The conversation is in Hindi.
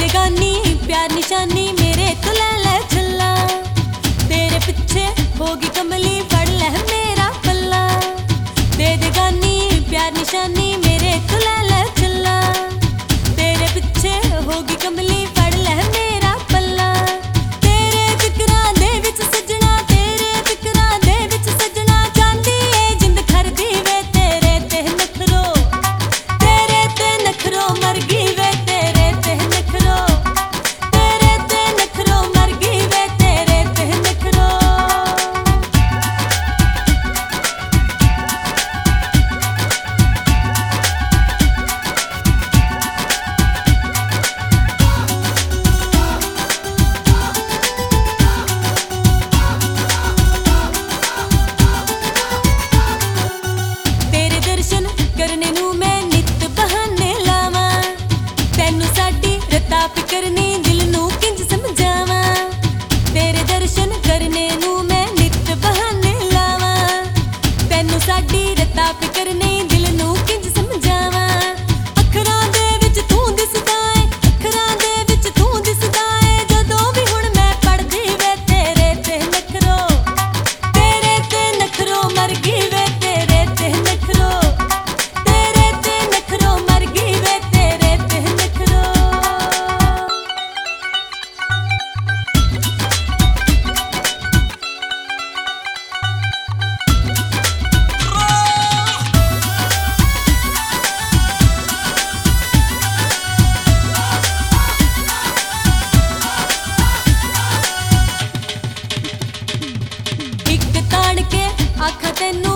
गानी प्यार निशानी मेरे तो ले ले झल्ला, तेरे पीछे होगी कमली पड़ ले मेरा पल्ला। दे गानी प्यार निशानी मेरे तो ले ले झल्ला, तेरे पीछे होगी कमली पड़ ले मेरा पल्ला। तेरे फिकरां दे विच सजना, तेरे फिकरां दे विच सजना, चांदी ए जिंद खरदी वे तेरे ते नखरो, तेरे ते नखरो मर गई वे तेरे ते नखरो, तेरे ते नखरो मर गई वे तेरे ते नखरो। तेरे दर्शन करने नू मैं नित बहाने लावा, तैनू साडी रता फिकरनी दिल नू किंज समझावा। तेरे दर्शन करने नू मैं नित बहाने लावा, तैनू साडी रता फिकरनी दिल नू किंज समझावा। अखरां दे विच तू दिसदा ऐ, अखरां दे विच तू दिसदा ऐ, जदों भी हुण मैं पढ़दी वे तेरे ते नखरो, तेरे ते नखरो मर गई वे तेरे ते नखरो, तेरे ते नखरो मर गई वे तेरे ते नखरो। एक ताड़ के आखा तैनू